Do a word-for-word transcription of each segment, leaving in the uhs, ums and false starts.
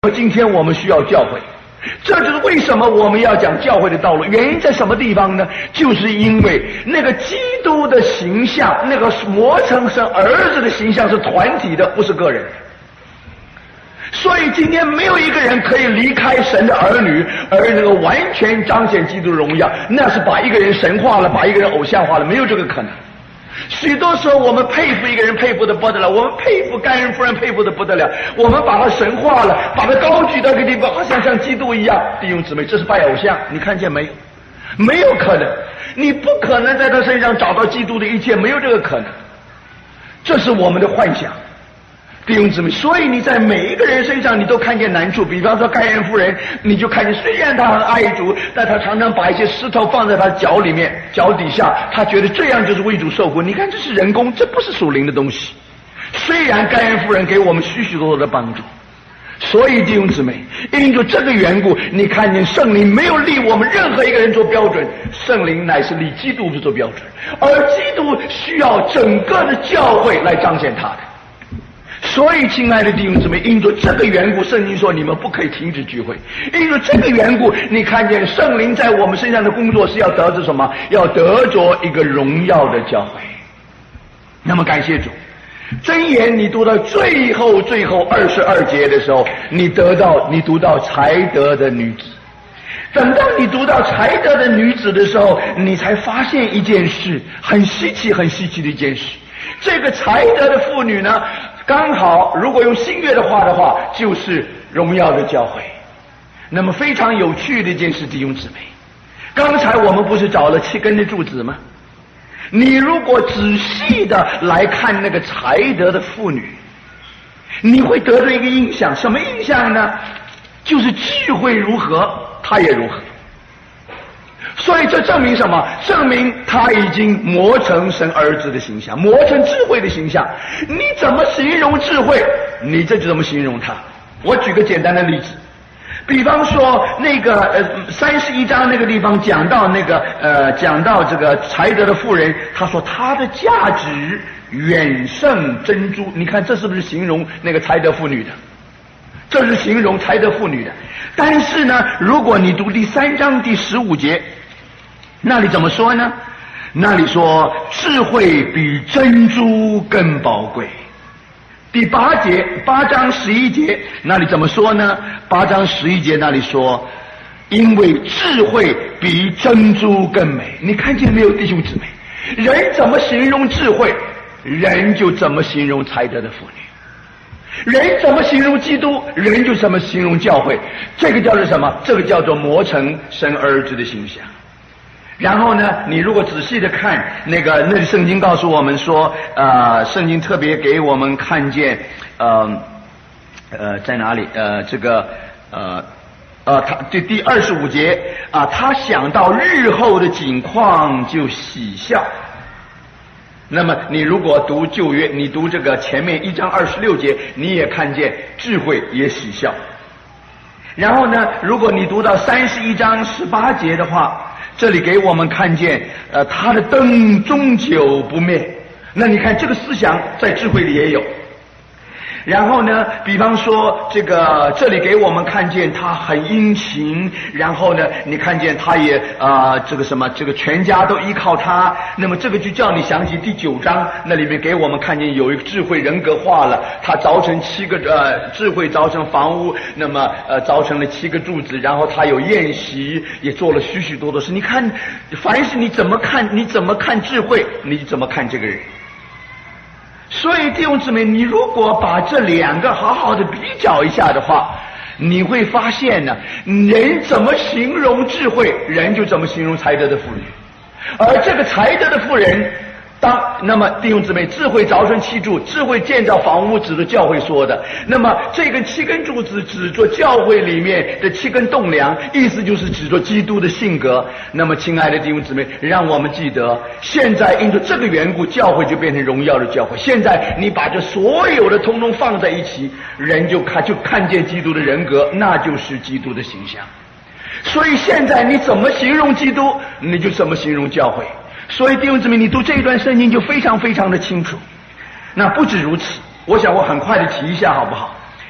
今天我们需要教会，这就是为什么我们要讲教会的道路。原因在什么地方呢？就是因为那个基督的形象，那个磨成神儿子的形象是团体的，不是个人。所以今天没有一个人可以离开神的儿女而能够完全彰显基督的荣耀，那是把一个人神化了，把一个人偶像化了，没有这个可能。许多时候我们佩服一个人，佩服的不得了，我们佩服甘恩夫人，佩服的不得了，我们把他神化了，把他高举到一个地方，好像像基督一样。弟兄姊妹，这是拜偶像，你看见没有？没有可能，你不可能在他身上找到基督的一切，没有这个可能，这是我们的幻想。弟兄姊妹，所以你在每一个人身上你都看见难处。比方说甘恩夫人，你就看见虽然她很爱主，但她常常把一些石头放在她脚里面脚底下，她觉得这样就是为主受苦。你看这是人工，这不是属灵的东西。虽然甘恩夫人给我们许许多多的帮助，所以弟兄姊妹，因着这个缘故，你看见圣灵没有立我们任何一个人做标准，圣灵乃是立基督做标准，而基督需要整个的教会来彰显他的。所以亲爱的弟兄姊妹，因着这个缘故，圣经说你们不可以停止聚会。因着这个缘故，你看见圣灵在我们身上的工作是要得着什么？要得着一个荣耀的教会。那么感谢主，箴言你读到最后最后二十二节的时候，你得到你读到才德的女子。等到你读到才德的女子的时候，你才发现一件事，很稀奇很稀奇的一件事。这个才德的妇女呢，刚好如果用新约的话的话，就是荣耀的教会。那么非常有趣的一件事，弟兄姊妹，刚才我们不是找了七根的柱子吗？你如果仔细的来看那个才德的妇女，你会得到一个印象，什么印象呢？就是智慧如何，她也如何。所以这证明什么？证明他已经磨成神儿子的形象，磨成智慧的形象。你怎么形容智慧，你这就怎么形容他。我举个简单的例子，比方说那个呃三十一章那个地方讲到那个呃讲到这个才德的妇人，他说她的价值远胜珍珠。你看这是不是形容那个才德妇女的？这是形容才德妇女的。但是呢，如果你读第三章第十五节，那里怎么说呢？那里说智慧比珍珠更宝贵。第八节八章十一节那里怎么说呢？八章十一节那里说，因为智慧比珍珠更美。你看见没有，弟兄姊妹？人怎么形容智慧，人就怎么形容才德的妇女。人怎么形容基督，人就怎么形容教会。这个叫做什么？这个叫做磨成神儿子的形象。然后呢，你如果仔细的看那个，那圣经告诉我们说，呃，圣经特别给我们看见，呃，呃，在哪里？呃，这个，呃，呃，他第第二十五节啊，他想到日后的景况就喜笑。那么你如果读旧约，你读这个前面一章二十六节，你也看见智慧也喜笑。然后呢，如果你读到三十一章十八节的话，这里给我们看见，呃，他的灯终久不灭。那你看这个思想在智慧里也有。然后呢，比方说这个，这里给我们看见他很殷勤，然后呢，你看见他也啊、呃，这个什么，这个全家都依靠他。那么这个就叫你想起第九章，那里面给我们看见有一个智慧人格化了，他凿成七个呃智慧凿成房屋，那么呃凿成了七个柱子，然后他有宴席，也做了许许多多事。你看，凡是你怎么看，你怎么看智慧，你怎么看这个人。所以弟兄姊妹，你如果把这两个好好的比较一下的话，你会发现呢，人怎么形容智慧，人就怎么形容才德的妇女。而这个才德的妇人，当那么弟兄姊妹，智慧凿成七柱，智慧建造房屋，指着教会说的。那么这个七根柱子指着教会里面的七根栋梁，意思就是指着基督的性格。那么亲爱的弟兄姊妹，让我们记得，现在因着这个缘故，教会就变成荣耀的教会。现在你把这所有的通通放在一起，人就看就看见基督的人格，那就是基督的形象。所以现在你怎么形容基督，你就怎么形容教会。所以弟兄姊妹，你读这一段圣经就非常非常的清楚。那不止如此，我想我很快的提一下好不好？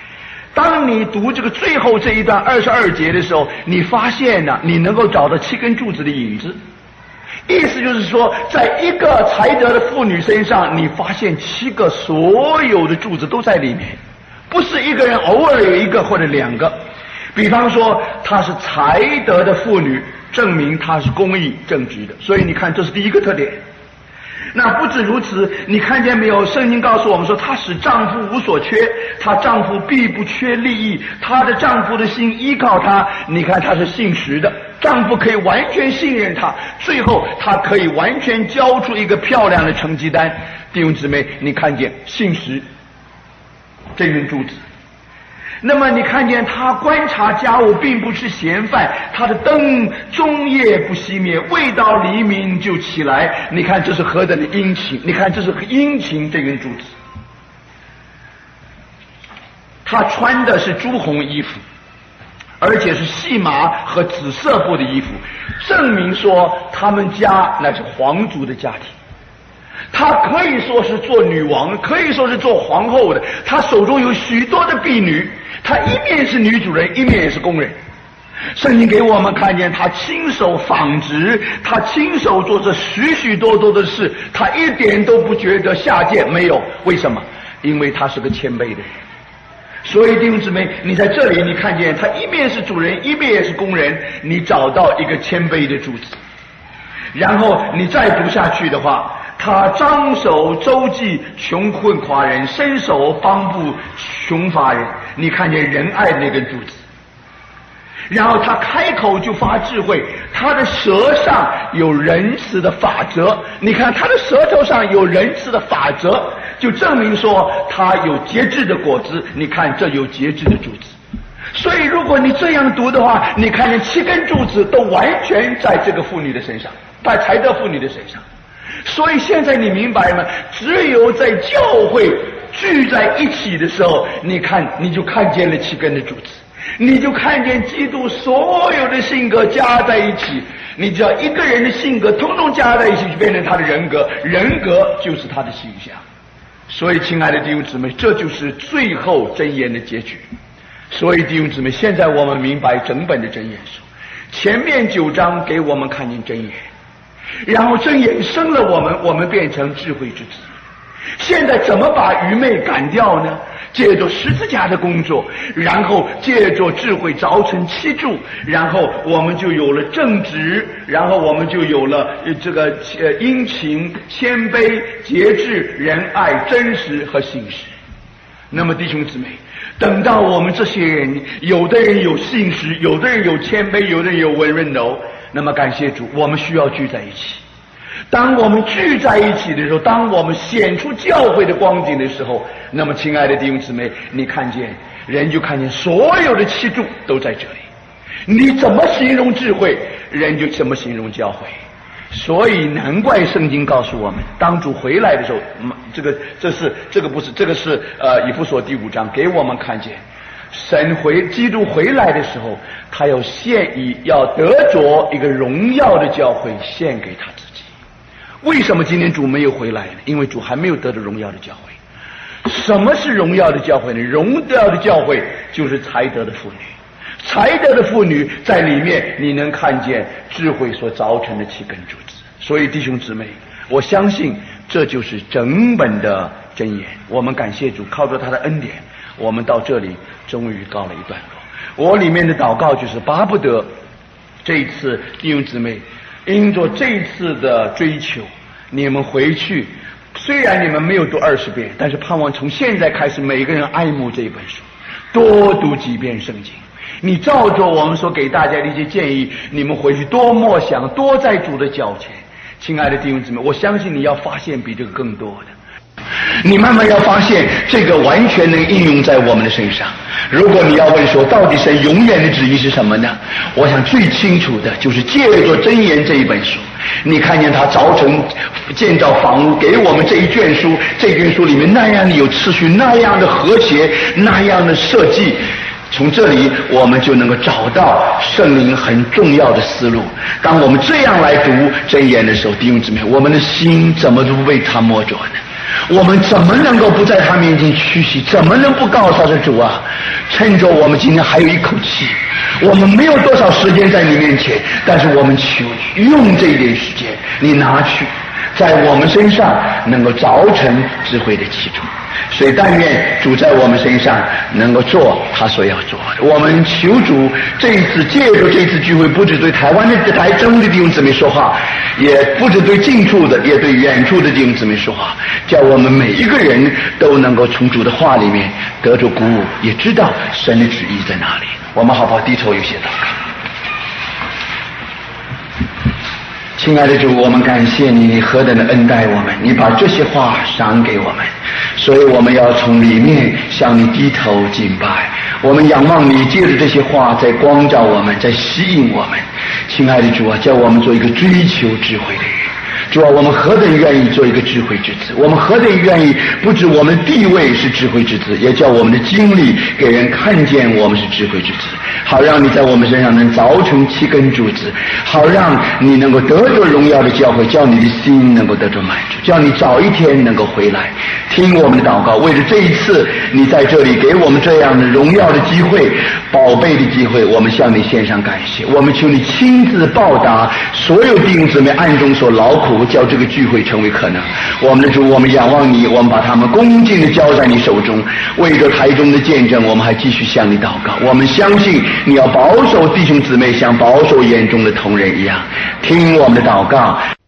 当你读这个最后这一段二十二节的时候，你发现呢、啊，你能够找到七根柱子的影子。意思就是说，在一个才德的妇女身上，你发现七个所有的柱子都在里面，不是一个人偶尔有一个或者两个。比方说，她是才德的妇女，证明她是公义正直的，所以你看，这是第一个特点。那不止如此，你看见没有？圣经告诉我们说，她使丈夫无所缺，她丈夫必不缺利益，她的丈夫的心依靠她。你看，她是信实的，丈夫可以完全信任她，最后她可以完全交出一个漂亮的成绩单。弟兄姊妹，你看见信实这根柱子。那么你看见他观察家务并不是闲饭，他的灯终夜不熄灭，未到黎明就起来。你看这是何等的殷勤，你看这是殷勤这根柱子。他穿的是朱红衣服，而且是细麻和紫色布的衣服，证明说他们家那是皇族的家庭。她可以说是做女王，可以说是做皇后的，她手中有许多的婢女，她一面是女主人，一面也是工人。圣经给我们看见她亲手纺织，她亲手做着许许多多的事，她一点都不觉得下贱，没有。为什么？因为她是个谦卑的人。所以弟兄姊妹，你在这里你看见她一面是主人，一面也是工人，你找到一个谦卑的柱子。然后你再读下去的话，他张手周济穷困寡人，伸手帮助穷乏人。你看见仁爱的那根柱子。然后他开口就发智慧，他的舌上有仁慈的法则。你看他的舌头上有仁慈的法则，就证明说他有节制的果子。你看这有节制的柱子。所以如果你这样读的话，你看见七根柱子都完全在这个妇女的身上，在才德妇女的身上。所以现在你明白吗？只有在教会聚在一起的时候，你看你就看见了七根的柱子，你就看见基督所有的性格加在一起。你只要一个人的性格统统加在一起，就变成他的人格，人格就是他的形象。所以亲爱的弟兄姊妹，这就是最后箴言的结局。所以弟兄姊妹，现在我们明白整本的箴言书，前面九章给我们看见箴言，然后箴言生了我们，我们变成智慧之子。现在怎么把愚昧赶掉呢？借着十字架的工作，然后借着智慧凿成七柱，然后我们就有了正直，然后我们就有了这个呃殷勤、谦卑、节制、仁爱、真实和信实。那么弟兄姊妹，等到我们这些人，有的人有信实，有的人有谦卑，有的人有温柔，那么感谢主，我们需要聚在一起。当我们聚在一起的时候，当我们显出教会的光景的时候，那么亲爱的弟兄姊妹，你看见人就看见所有的七柱都在这里。你怎么形容智慧，人就怎么形容教会。所以难怪圣经告诉我们，当主回来的时候，这个这是这个不是这个是呃以弗所第五章给我们看见，神回基督回来的时候，他要献以要得着一个荣耀的教会献给他自己。为什么今天主没有回来呢？因为主还没有得到荣耀的教会。什么是荣耀的教会呢？荣耀的教会就是才德的妇女。才德的妇女在里面，你能看见智慧所造成的七根柱子。所以弟兄姊妹，我相信这就是整本的箴言。我们感谢主，靠着他的恩典，我们到这里终于告了一段落。我里面的祷告就是巴不得这一次弟兄姊妹因着这一次的追求，你们回去虽然你们没有读二十遍，但是盼望从现在开始每个人爱慕这一本书，多读几遍圣经。你照着我们所给大家的一些建议，你们回去多默想，多在主的脚前。亲爱的弟兄姊妹，我相信你要发现比这个更多的，你慢慢要发现这个完全能应用在我们的身上。如果你要问说到底神永远的旨意是什么呢？我想最清楚的就是借着箴言这一本书，你看见他凿成建造房屋，给我们这一卷书，这卷书里面那样的有秩序，那样的和谐，那样的设计。从这里我们就能够找到圣灵很重要的思路。当我们这样来读箴言的时候，弟兄姊妹，我们的心怎么都被他摸着呢？ 我们怎么能够不在他面前屈膝？怎么能不告诉他说主啊，趁着我们今天还有一口气，我们没有多少时间在你面前，但是我们求你用这一点时间，你拿去在我们身上能够凿成智慧的基础。所以但愿主在我们身上能够做他所要做的。我们求主这一次借助这次聚会，不只对台湾的台中的弟兄姊妹说话，也不只对近处的，也对远处的弟兄姊妹说话，叫我们每一个人都能够从主的话里面得着鼓舞，也知道神的旨意在哪里。我们好不好低头有些祷告？亲爱的主，我们感谢你，你何等的恩待我们，你把这些话赏给我们，所以我们要从里面向你低头敬拜。我们仰望你，借着这些话在光照我们，在吸引我们。亲爱的主啊，叫我们做一个追求智慧的人。主啊，我们何等愿意做一个智慧之子，我们何等愿意不止我们的地位是智慧之子，也叫我们的经历给人看见我们是智慧之子，好让你在我们身上能凿成七根柱子，好让你能够得着荣耀的教诲，叫你的心能够得着满足，叫你早一天能够回来听我们的祷告。为了这一次你在这里给我们这样的荣耀的机会，宝贝的机会，我们向你献上感谢。我们求你亲自报答所有弟兄姊妹暗中所劳苦，叫这个聚会成为可能。我们的主，我们仰望你，我们把他们恭敬地交在你手中。为着台中的见证，我们还继续向你祷告。我们相信你要保守弟兄姊妹，像保守眼中的同人一样。听我们的祷告。